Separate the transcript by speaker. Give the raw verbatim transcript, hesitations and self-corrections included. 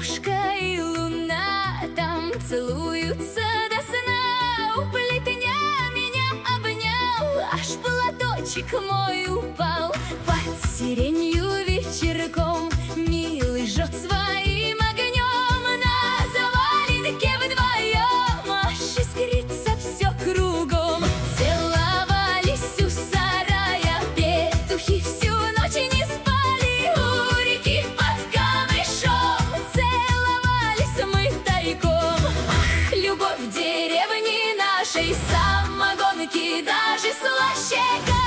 Speaker 1: Лягушка и луна там целуются до сна. У плетня меня обнял, аж платочек мой упал. Под сиренью вечерком милый жжет своим огнем. На заваленке вдвоем аж искрится все кругом. Целовались у сарая, петухи всю ночь не спали. У реки под камышом целовались мы тайком. Ах, любовь в деревне нашей, самогонки даже слаще.